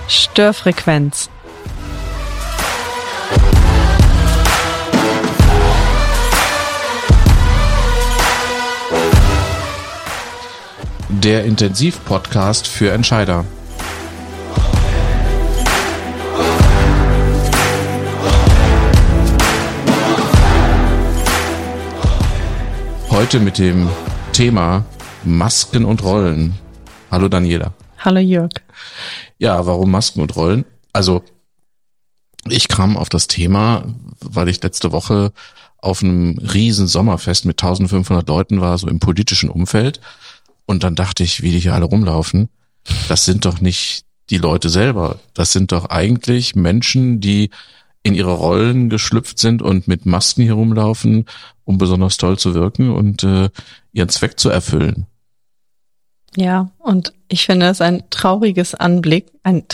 Störfrequenz. Der Intensiv-Podcast für Entscheider. Heute mit dem Thema Masken und Rollen. Hallo Daniela. Hallo Jörg. Ja, warum Masken und Rollen? Also ich kam auf das Thema, weil ich letzte Woche auf einem riesen Sommerfest mit 1500 Leuten war, so im politischen Umfeld. Und dann dachte ich, wie die hier alle rumlaufen, das sind doch nicht die Leute selber. Das sind doch eigentlich Menschen, die in ihre Rollen geschlüpft sind und mit Masken hier rumlaufen, um besonders toll zu wirken und ihren Zweck zu erfüllen. Ja, und ich finde es ein trauriger Anblick.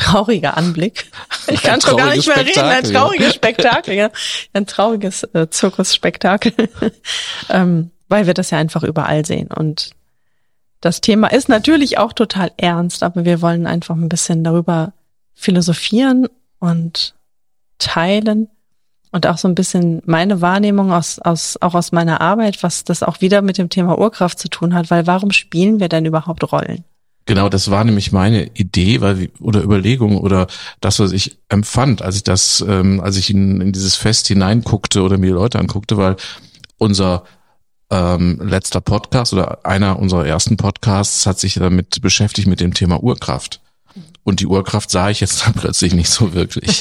Ich kann schon gar nicht mehr reden, ein trauriges Spektakel, ja. Ein trauriges Zirkusspektakel, weil wir das ja einfach überall sehen. Und das Thema ist natürlich auch total ernst, aber wir wollen einfach ein bisschen darüber philosophieren und teilen und auch so ein bisschen meine Wahrnehmung auch aus meiner Arbeit, was das auch wieder mit dem Thema Urkraft zu tun hat, weil warum spielen wir denn überhaupt Rollen? Genau, das war nämlich meine Idee, oder Überlegung oder das, was ich empfand, als ich in dieses Fest hineinguckte oder mir die Leute anguckte, weil unser letzter Podcast oder einer unserer ersten Podcasts hat sich damit beschäftigt mit dem Thema Urkraft. Und die Urkraft sah ich jetzt dann plötzlich nicht so wirklich.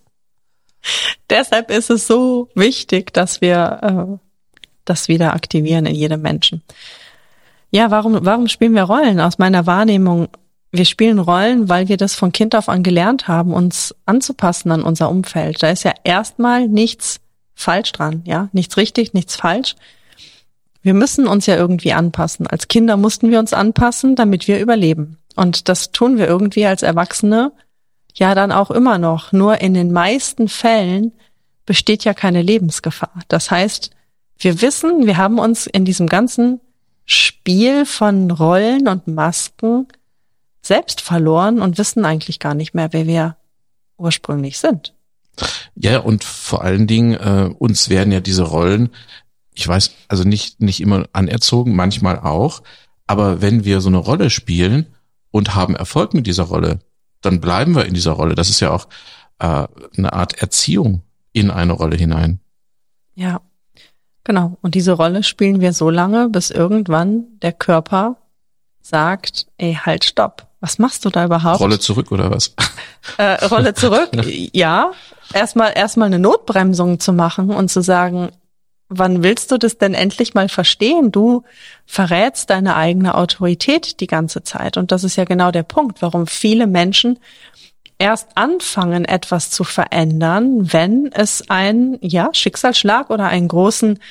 Deshalb ist es so wichtig, dass wir das wieder aktivieren in jedem Menschen. Ja, warum spielen wir Rollen? Aus meiner Wahrnehmung, wir spielen Rollen, weil wir das von Kind auf an gelernt haben, uns anzupassen an unser Umfeld. Da ist ja erstmal nichts falsch dran, ja, nichts richtig, nichts falsch. Wir müssen uns ja irgendwie anpassen. Als Kinder mussten wir uns anpassen, damit wir überleben. Und das tun wir irgendwie als Erwachsene ja dann auch immer noch. Nur in den meisten Fällen besteht ja keine Lebensgefahr. Das heißt, wir wissen, wir haben uns in diesem ganzen Spiel von Rollen und Masken selbst verloren und wissen eigentlich gar nicht mehr, wer wir ursprünglich sind. Ja, und vor allen Dingen, uns werden ja diese Rollen, ich weiß, also nicht immer anerzogen, manchmal auch, aber wenn wir so eine Rolle spielen und haben Erfolg mit dieser Rolle, dann bleiben wir in dieser Rolle. Das ist ja auch eine Art Erziehung in eine Rolle hinein. Ja, genau. Und diese Rolle spielen wir so lange, bis irgendwann der Körper sagt, ey, halt, stopp. Was machst du da überhaupt? Rolle zurück oder was? Rolle zurück, ja. Erstmal eine Notbremsung zu machen und zu sagen, wann willst du das denn endlich mal verstehen? Du verrätst deine eigene Autorität die ganze Zeit. Und das ist ja genau der Punkt, warum viele Menschen erst anfangen, etwas zu verändern, wenn es einen Schicksalsschlag oder einen großen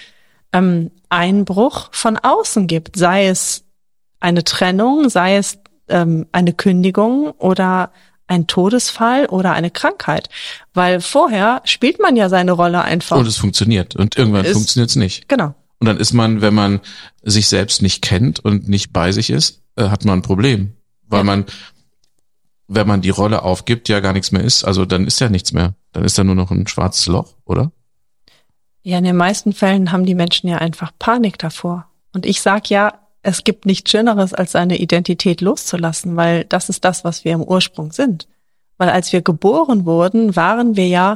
Einbruch von außen gibt. Sei es eine Trennung, sei es eine Kündigung oder ein Todesfall oder eine Krankheit. Weil vorher spielt man ja seine Rolle einfach. Und es funktioniert. Und irgendwann funktioniert es nicht. Genau. Und dann ist man, wenn man sich selbst nicht kennt und nicht bei sich ist, hat man ein Problem. Weil man, wenn man die Rolle aufgibt, ja gar nichts mehr ist. Also dann ist ja nichts mehr. Dann ist da nur noch ein schwarzes Loch, oder? Ja, in den meisten Fällen haben die Menschen ja einfach Panik davor. Und ich sag ja, es gibt nichts Schöneres, als seine Identität loszulassen, weil das ist das, was wir im Ursprung sind. Weil als wir geboren wurden, waren wir ja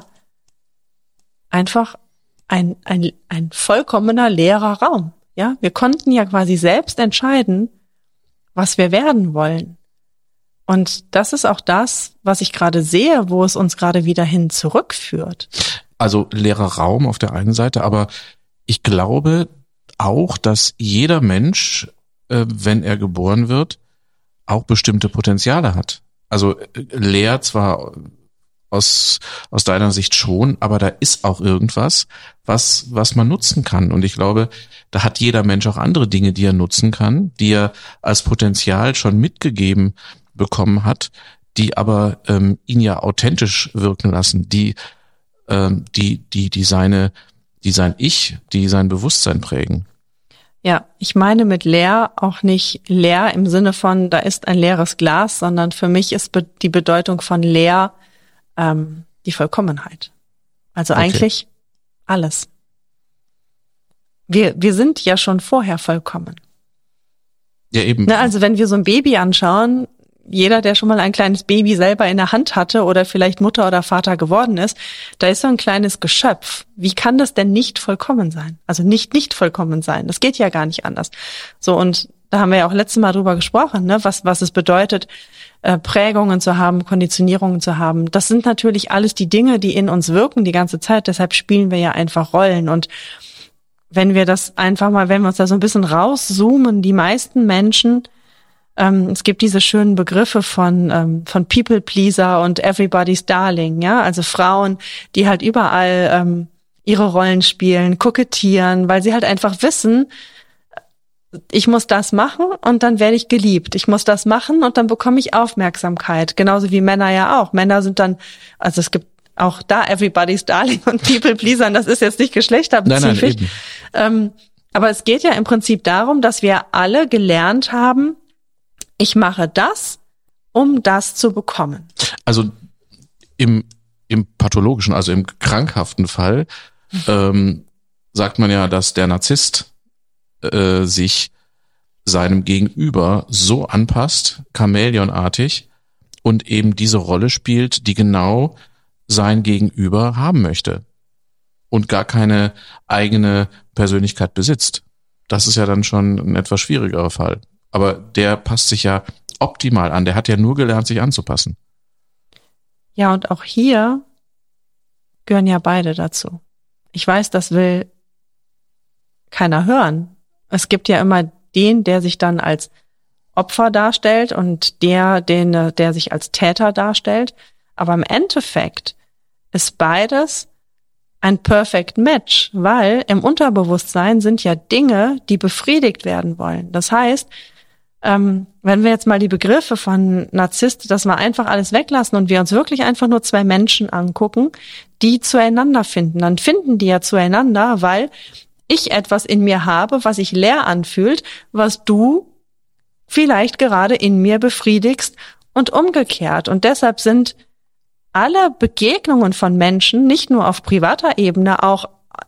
einfach ein vollkommener leerer Raum. Ja, wir konnten ja quasi selbst entscheiden, was wir werden wollen. Und das ist auch das, was ich gerade sehe, wo es uns gerade wieder hin zurückführt. Also leerer Raum auf der einen Seite, aber ich glaube auch, dass jeder Mensch, wenn er geboren wird, auch bestimmte Potenziale hat. Also leer zwar aus deiner Sicht schon, aber da ist auch irgendwas, was man nutzen kann. Und ich glaube, da hat jeder Mensch auch andere Dinge, die er nutzen kann, die er als Potenzial schon mitgegeben bekommen hat, die aber ihn ja authentisch wirken lassen, die sein Ich, die sein Bewusstsein prägen. Ja, ich meine mit leer auch nicht leer im Sinne von, da ist ein leeres Glas, sondern für mich ist die Bedeutung von leer die Vollkommenheit. Also eigentlich alles. Wir sind ja schon vorher vollkommen. Ja, eben. Ne, also wenn wir so ein Baby anschauen, jeder, der schon mal ein kleines Baby selber in der Hand hatte oder vielleicht Mutter oder Vater geworden ist, da ist so ein kleines Geschöpf. Wie kann das denn nicht vollkommen sein? Also nicht vollkommen sein. Das geht ja gar nicht anders. So, und da haben wir ja auch letztes Mal drüber gesprochen, ne, was es bedeutet, Prägungen zu haben, Konditionierungen zu haben. Das sind natürlich alles die Dinge, die in uns wirken die ganze Zeit. Deshalb spielen wir ja einfach Rollen. Und wenn wir das einfach mal, wenn wir uns da so ein bisschen rauszoomen, die meisten Menschen, es gibt diese schönen Begriffe von People Pleaser und Everybody's Darling, ja, also Frauen, die halt überall ihre Rollen spielen, kokettieren, weil sie halt einfach wissen, ich muss das machen und dann werde ich geliebt. Ich muss das machen und dann bekomme ich Aufmerksamkeit. Genauso wie Männer ja auch. Männer sind dann, also es gibt auch da Everybody's Darling und People Pleasern, das ist jetzt nicht geschlechterspezifisch. Nein, aber es geht ja im Prinzip darum, dass wir alle gelernt haben, ich mache das, um das zu bekommen. Also im pathologischen, also im krankhaften Fall, sagt man ja, dass der Narzisst sich seinem Gegenüber so anpasst, chamäleonartig, und eben diese Rolle spielt, die genau sein Gegenüber haben möchte und gar keine eigene Persönlichkeit besitzt. Das ist ja dann schon ein etwas schwierigerer Fall. Aber der passt sich ja optimal an. Der hat ja nur gelernt, sich anzupassen. Ja, und auch hier gehören ja beide dazu. Ich weiß, das will keiner hören. Es gibt ja immer den, der sich dann als Opfer darstellt und der sich als Täter darstellt. Aber im Endeffekt ist beides ein Perfect Match, weil im Unterbewusstsein sind ja Dinge, die befriedigt werden wollen. Das heißt, wenn wir jetzt mal die Begriffe von Narzisst, dass wir einfach alles weglassen und wir uns wirklich einfach nur zwei Menschen angucken, die zueinander finden, dann finden die ja zueinander, weil ich etwas in mir habe, was sich leer anfühlt, was du vielleicht gerade in mir befriedigst und umgekehrt. Und deshalb sind alle Begegnungen von Menschen, nicht nur auf privater Ebene, auch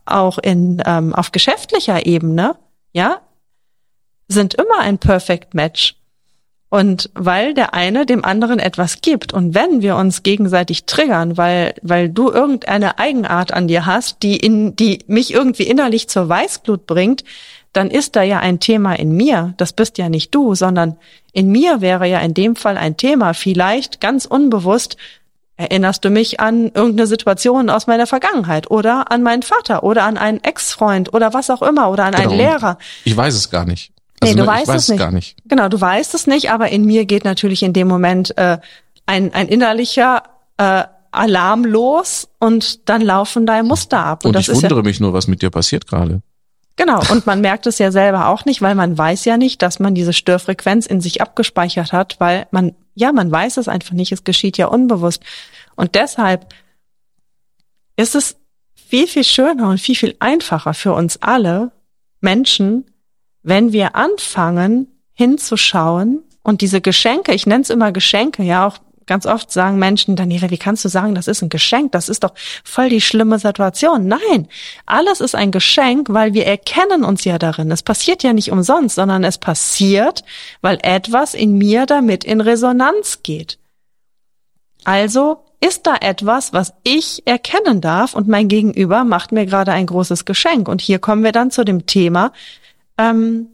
auf geschäftlicher Ebene, ja, sind immer ein Perfect Match. Und weil der eine dem anderen etwas gibt und wenn wir uns gegenseitig triggern, weil du irgendeine Eigenart an dir hast, die mich irgendwie innerlich zur Weißglut bringt, dann ist da ja ein Thema in mir. Das bist ja nicht du, sondern in mir wäre ja in dem Fall ein Thema. Vielleicht ganz unbewusst erinnerst du mich an irgendeine Situation aus meiner Vergangenheit oder an meinen Vater oder an einen Ex-Freund oder was auch immer oder an einen Lehrer. Ich weiß es gar nicht. Also nee, du weißt ich weiß es nicht. Gar nicht. Genau, du weißt es nicht, aber in mir geht natürlich in dem Moment ein innerlicher Alarm los und dann laufen da Muster ab. Und ich wundere mich nur, was mit dir passiert gerade. Genau, und man merkt es ja selber auch nicht, weil man weiß ja nicht, dass man diese Störfrequenz in sich abgespeichert hat, weil man weiß es einfach nicht, es geschieht ja unbewusst. Und deshalb ist es viel, viel schöner und viel, viel einfacher für uns alle Menschen, wenn wir anfangen hinzuschauen und diese Geschenke, ich nenne es immer Geschenke, ja auch ganz oft sagen Menschen, Daniela, wie kannst du sagen, das ist ein Geschenk, das ist doch voll die schlimme Situation. Nein, alles ist ein Geschenk, weil wir erkennen uns ja darin. Es passiert ja nicht umsonst, sondern es passiert, weil etwas in mir damit in Resonanz geht. Also ist da etwas, was ich erkennen darf und mein Gegenüber macht mir gerade ein großes Geschenk. Und hier kommen wir dann zu dem Thema, kann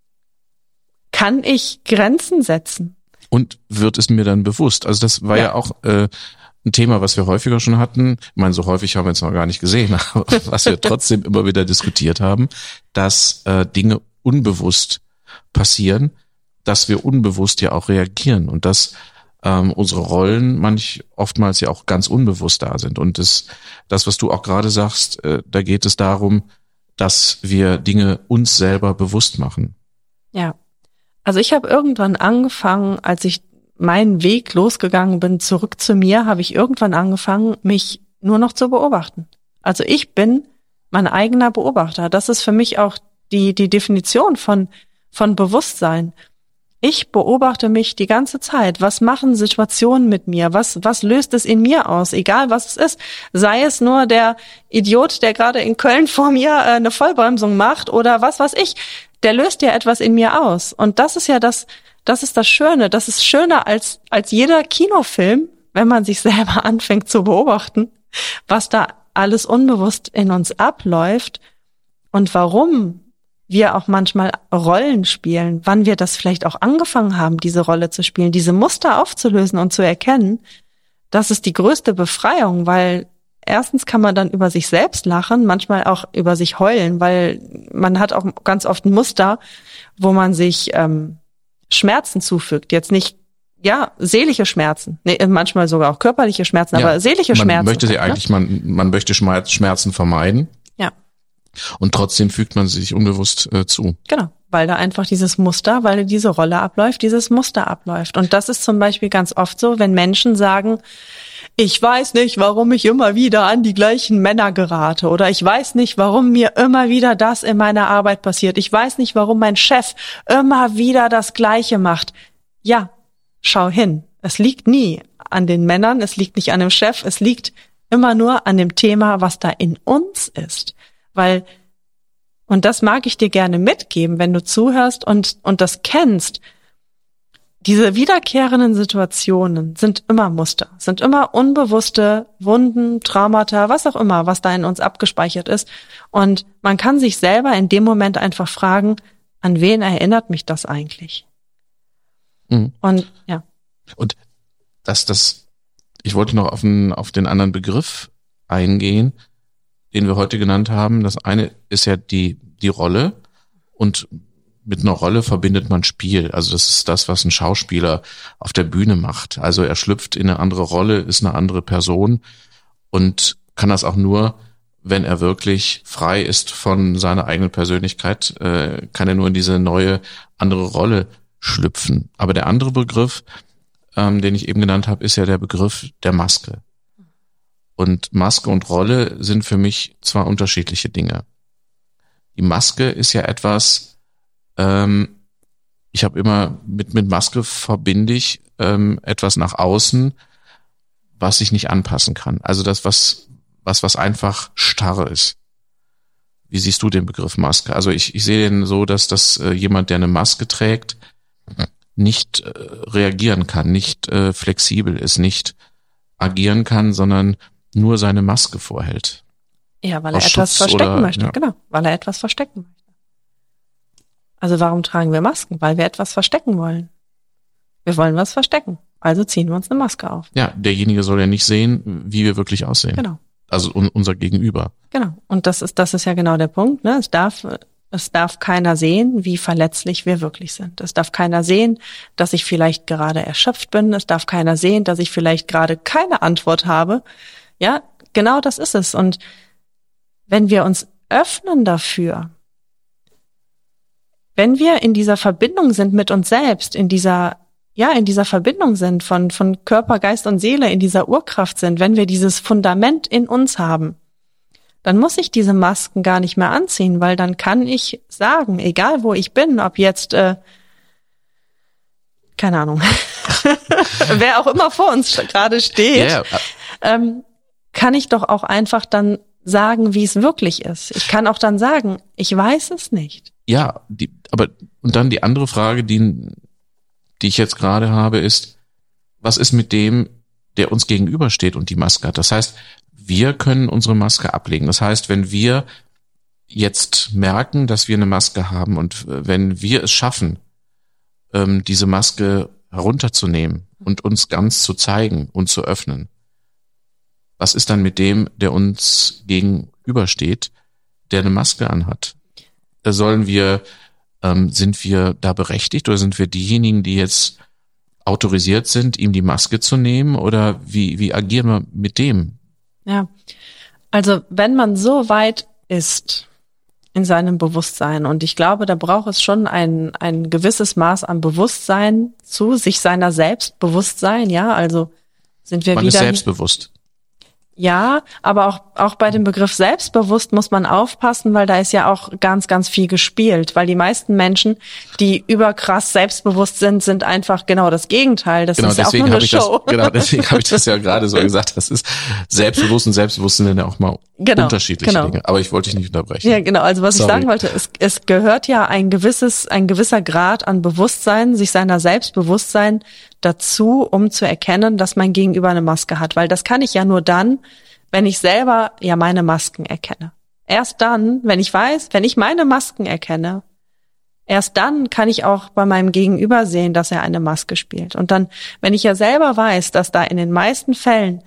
ich Grenzen setzen? Und wird es mir dann bewusst? Also das war ja auch ein Thema, was wir häufiger schon hatten. Ich meine, so häufig haben wir es noch gar nicht gesehen, aber was wir trotzdem immer wieder diskutiert haben, dass Dinge unbewusst passieren, dass wir unbewusst ja auch reagieren und dass unsere Rollen oftmals ja auch ganz unbewusst da sind. Und das, was du auch gerade sagst, da geht es darum, dass wir Dinge uns selber bewusst machen. Ja, also ich habe irgendwann angefangen, als ich meinen Weg losgegangen bin, zurück zu mir, habe ich irgendwann angefangen, mich nur noch zu beobachten. Also ich bin mein eigener Beobachter. Das ist für mich auch die Definition von Bewusstsein. Ich beobachte mich die ganze Zeit. Was machen Situationen mit mir? Was löst es in mir aus? Egal was es ist. Sei es nur der Idiot, der gerade in Köln vor mir eine Vollbremsung macht oder was weiß ich. Der löst ja etwas in mir aus. Und das ist ja das ist das Schöne. Das ist schöner als jeder Kinofilm, wenn man sich selber anfängt zu beobachten, was da alles unbewusst in uns abläuft und warum wir auch manchmal Rollen spielen, wann wir das vielleicht auch angefangen haben, diese Rolle zu spielen, diese Muster aufzulösen und zu erkennen, das ist die größte Befreiung, weil erstens kann man dann über sich selbst lachen, manchmal auch über sich heulen, weil man hat auch ganz oft ein Muster, wo man sich Schmerzen zufügt. Jetzt nicht, seelische Schmerzen, manchmal sogar auch körperliche Schmerzen, aber seelische Schmerzen. Man möchte Schmerzen vermeiden. Ja. Und trotzdem fügt man sich unbewusst zu. Genau, weil da einfach weil diese Rolle abläuft, dieses Muster abläuft. Und das ist zum Beispiel ganz oft so, wenn Menschen sagen, ich weiß nicht, warum ich immer wieder an die gleichen Männer gerate oder ich weiß nicht, warum mir immer wieder das in meiner Arbeit passiert. Ich weiß nicht, warum mein Chef immer wieder das Gleiche macht. Ja, schau hin. Es liegt nie an den Männern, es liegt nicht an dem Chef, es liegt immer nur an dem Thema, was da in uns ist. Weil, und das mag ich dir gerne mitgeben, wenn du zuhörst und das kennst, diese wiederkehrenden Situationen sind immer Muster, sind immer unbewusste Wunden, Traumata, was auch immer, was da in uns abgespeichert ist. Und man kann sich selber in dem Moment einfach fragen, an wen erinnert mich das eigentlich? Mhm. Und ja. Und ich wollte noch auf den anderen Begriff eingehen, den wir heute genannt haben. Das eine ist ja die Rolle und mit einer Rolle verbindet man Spiel. Also das ist das, was ein Schauspieler auf der Bühne macht. Also er schlüpft in eine andere Rolle, ist eine andere Person und kann das auch nur, wenn er wirklich frei ist von seiner eigenen Persönlichkeit, kann er nur in diese neue, andere Rolle schlüpfen. Aber der andere Begriff, den ich eben genannt habe, ist ja der Begriff der Maske. Und Maske und Rolle sind für mich zwei unterschiedliche Dinge. Die Maske ist ja etwas, ich habe immer mit Maske verbinde ich etwas nach außen, was ich nicht anpassen kann. Also das, was einfach starr ist. Wie siehst du den Begriff Maske? Also ich sehe den so, dass das jemand, der eine Maske trägt, nicht reagieren kann, nicht flexibel ist, nicht agieren kann, sondern nur seine Maske vorhält. Ja, weil er etwas verstecken möchte. Ja. Genau, weil er etwas verstecken möchte. Also warum tragen wir Masken? Weil wir etwas verstecken wollen. Wir wollen was verstecken. Also ziehen wir uns eine Maske auf. Ja, derjenige soll ja nicht sehen, wie wir wirklich aussehen. Genau. Also unser Gegenüber. Genau. Und das ist ja genau der Punkt, ne? Es darf keiner sehen, wie verletzlich wir wirklich sind. Es darf keiner sehen, dass ich vielleicht gerade erschöpft bin. Es darf keiner sehen, dass ich vielleicht gerade keine Antwort habe. Ja, genau das ist es. Und wenn wir uns öffnen dafür, wenn wir in dieser Verbindung sind mit uns selbst, in dieser Verbindung sind von Körper, Geist und Seele, in dieser Urkraft sind, wenn wir dieses Fundament in uns haben, dann muss ich diese Masken gar nicht mehr anziehen, weil dann kann ich sagen, egal wo ich bin, ob jetzt, keine Ahnung, wer auch immer vor uns gerade steht, kann ich doch auch einfach dann sagen, wie es wirklich ist. Ich kann auch dann sagen, ich weiß es nicht. Ja, und dann die andere Frage, die ich jetzt gerade habe, ist, was ist mit dem, der uns gegenübersteht und die Maske hat? Das heißt, wir können unsere Maske ablegen. Das heißt, wenn wir jetzt merken, dass wir eine Maske haben und wenn wir es schaffen, diese Maske herunterzunehmen und uns ganz zu zeigen und zu öffnen, was ist dann mit dem, der uns gegenübersteht, der eine Maske anhat? Sind wir da berechtigt oder sind wir diejenigen, die jetzt autorisiert sind, ihm die Maske zu nehmen oder wie agieren wir mit dem? Ja, also wenn man so weit ist in seinem Bewusstsein und ich glaube, da braucht es schon ein gewisses Maß an Bewusstsein zu sich seiner selbst bewusst sein, ja, also sind wir man wieder... Man ist selbstbewusst. Ja, aber auch bei dem Begriff selbstbewusst muss man aufpassen, weil da ist ja auch ganz, ganz viel gespielt. Weil die meisten Menschen, die überkrass selbstbewusst sind einfach genau das Gegenteil. Das ist ja auch nur eine Show. Deswegen habe ich das ja gerade so gesagt. Das ist selbstbewusst und selbstbewusst sind ja auch mal unterschiedliche Dinge. Aber ich wollte dich nicht unterbrechen. Ja, genau. Also was ich sagen wollte, es gehört ja ein gewisser Grad an Bewusstsein, sich seiner Selbstbewusstsein dazu, um zu erkennen, dass mein Gegenüber eine Maske hat. Weil das kann ich ja nur dann, wenn ich selber ja meine Masken erkenne. Erst dann, wenn ich meine Masken erkenne, erst dann kann ich auch bei meinem Gegenüber sehen, dass er eine Maske spielt. Und dann, wenn ich ja selber weiß, dass da in den meisten Fällen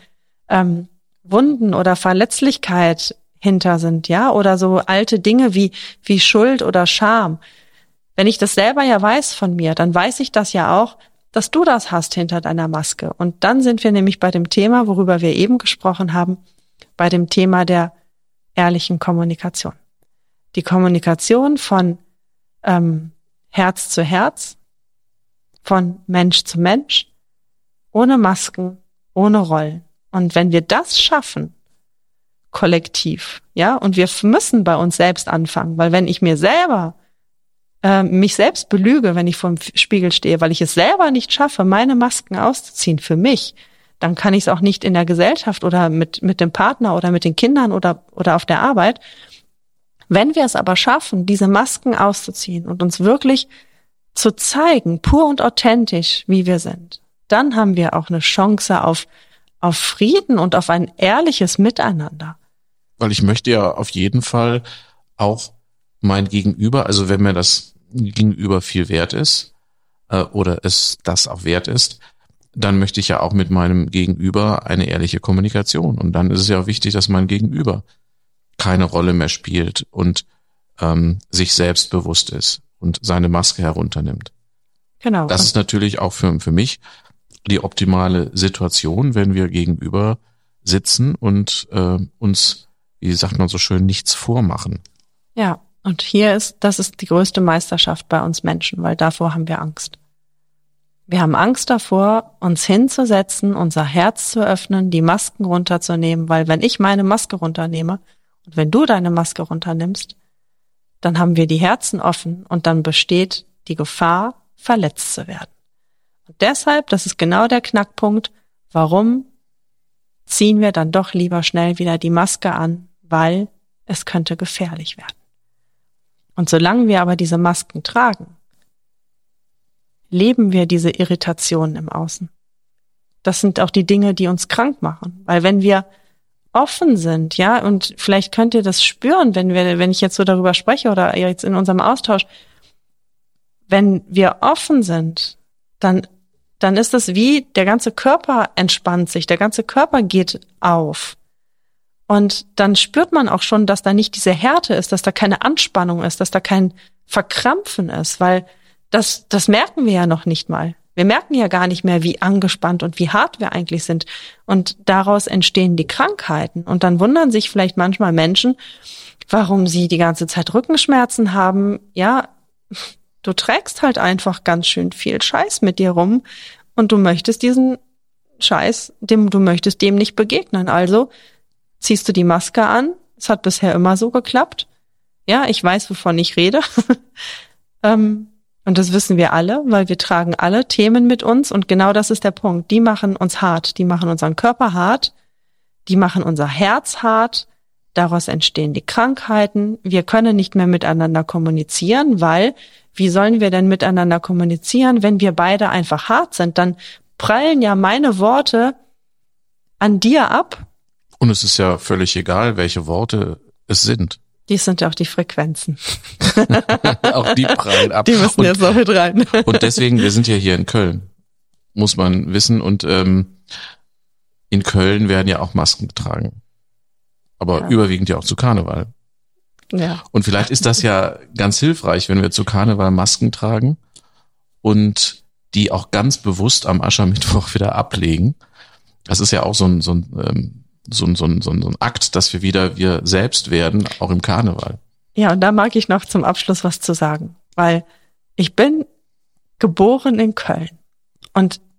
Wunden oder Verletzlichkeit hinter sind, ja, oder so alte Dinge wie Schuld oder Scham. Wenn ich das selber ja weiß von mir, dann weiß ich das ja auch, dass du das hast hinter deiner Maske. Und dann sind wir nämlich bei dem Thema, worüber wir eben gesprochen haben, bei dem Thema der ehrlichen Kommunikation. Die Kommunikation von Herz zu Herz, von Mensch zu Mensch, ohne Masken, ohne Rollen. Und wenn wir das schaffen, kollektiv, ja, und wir müssen bei uns selbst anfangen, weil wenn ich mir selber mich selbst belüge, wenn ich vor dem Spiegel stehe, weil ich es selber nicht schaffe, meine Masken auszuziehen für mich, dann kann ich es auch nicht in der Gesellschaft oder mit dem Partner oder mit den Kindern oder auf der Arbeit. Wenn wir es aber schaffen, diese Masken auszuziehen und uns wirklich zu zeigen, pur und authentisch, wie wir sind, dann haben wir auch eine Chance auf Frieden und auf ein ehrliches Miteinander. Weil ich möchte ja auf jeden Fall auch mein Gegenüber, also wenn mir das Gegenüber viel wert ist oder es das auch wert ist, dann möchte ich ja auch mit meinem Gegenüber eine ehrliche Kommunikation. Und dann ist es ja auch wichtig, dass mein Gegenüber keine Rolle mehr spielt und sich selbstbewusst ist und seine Maske herunternimmt. Genau. Das ist natürlich auch für mich die optimale Situation, wenn wir gegenüber sitzen und uns, wie sagt man so schön, nichts vormachen. Ja, und das ist die größte Meisterschaft bei uns Menschen, weil davor haben wir Angst. Wir haben Angst davor, uns hinzusetzen, unser Herz zu öffnen, die Masken runterzunehmen, weil wenn ich meine Maske runternehme und wenn du deine Maske runternimmst, dann haben wir die Herzen offen und dann besteht die Gefahr, verletzt zu werden. Und deshalb, das ist genau der Knackpunkt, warum ziehen wir dann doch lieber schnell wieder die Maske an, weil es könnte gefährlich werden. Und solange wir aber diese Masken tragen, leben wir diese Irritationen im Außen. Das sind auch die Dinge, die uns krank machen. Weil wenn wir offen sind, ja, und vielleicht könnt ihr das spüren, wenn ich jetzt so darüber spreche oder jetzt in unserem Austausch, wenn wir offen sind, dann ist es wie, der ganze Körper entspannt sich, der ganze Körper geht auf. Und dann spürt man auch schon, dass da nicht diese Härte ist, dass da keine Anspannung ist, dass da kein Verkrampfen ist, weil das merken wir ja noch nicht mal. Wir merken ja gar nicht mehr, wie angespannt und wie hart wir eigentlich sind. Und daraus entstehen die Krankheiten. Und dann wundern sich vielleicht manchmal Menschen, warum sie die ganze Zeit Rückenschmerzen haben. Ja, du trägst halt einfach ganz schön viel Scheiß mit dir rum und du möchtest diesen Scheiß, du möchtest dem nicht begegnen. Also ziehst du die Maske an. Es hat bisher immer so geklappt. Ja, ich weiß, wovon ich rede. Und das wissen wir alle, weil wir tragen alle Themen mit uns und genau das ist der Punkt. Die machen uns hart, die machen unseren Körper hart, die machen unser Herz hart, daraus entstehen die Krankheiten. Wir können nicht mehr miteinander kommunizieren, weil wie sollen wir denn miteinander kommunizieren, wenn wir beide einfach hart sind? Dann prallen ja meine Worte an dir ab. Und es ist ja völlig egal, welche Worte es sind. Dies sind ja auch die Frequenzen. Auch die prallen ab. Die müssen jetzt noch mit rein. Und deswegen, wir sind ja hier in Köln, muss man wissen. Und in Köln werden ja auch Masken getragen. Aber ja, überwiegend ja auch zu Karneval. Ja. Und vielleicht ist das ja ganz hilfreich, wenn wir zu Karneval Masken tragen und die auch ganz bewusst am Aschermittwoch wieder ablegen. Das ist ja auch so ein Akt, dass wir wieder wir selbst werden, auch im Karneval. Ja, und da mag ich noch zum Abschluss was zu sagen, weil ich bin geboren in Köln und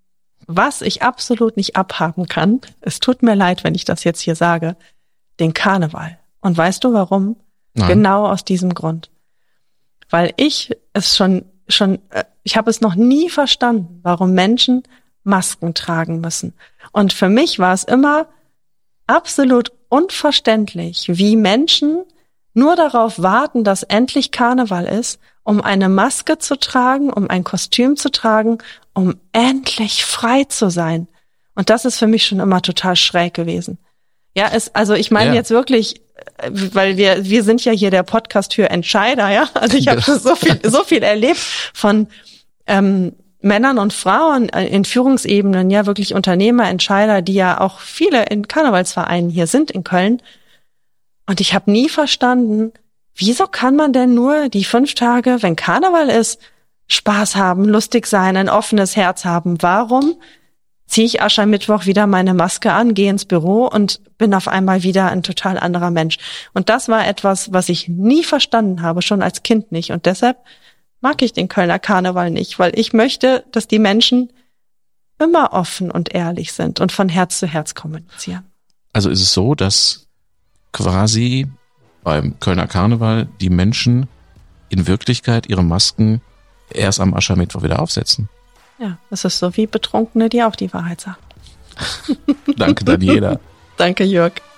was ich absolut nicht abhaben kann, es tut mir leid, wenn ich das jetzt hier sage, den Karneval. Und weißt du warum? Nein. Genau aus diesem Grund. Weil ich habe es noch nie verstanden, warum Menschen Masken tragen müssen. Und für mich war es immer absolut unverständlich, wie Menschen nur darauf warten, dass endlich Karneval ist, um eine Maske zu tragen, um ein Kostüm zu tragen, um endlich frei zu sein. Und das ist für mich schon immer total schräg gewesen. Ja, ich meine jetzt wirklich, weil wir sind ja hier der Podcast für Entscheider, ja. Also ich habe so viel erlebt von Männern und Frauen in Führungsebenen, ja wirklich Unternehmer, Entscheider, die ja auch viele in Karnevalsvereinen hier sind in Köln. Und ich habe nie verstanden, wieso kann man denn nur die 5 Tage, wenn Karneval ist, Spaß haben, lustig sein, ein offenes Herz haben? Warum ziehe ich Aschermittwoch wieder meine Maske an, gehe ins Büro und bin auf einmal wieder ein total anderer Mensch? Und das war etwas, was ich nie verstanden habe, schon als Kind nicht. Und deshalb mag ich den Kölner Karneval nicht, weil ich möchte, dass die Menschen immer offen und ehrlich sind und von Herz zu Herz kommunizieren. Also ist es so, dass quasi beim Kölner Karneval die Menschen in Wirklichkeit ihre Masken erst am Aschermittwoch wieder aufsetzen? Ja, es ist so wie Betrunkene, die auch die Wahrheit sagen. Danke, Daniela. Danke, Jörg.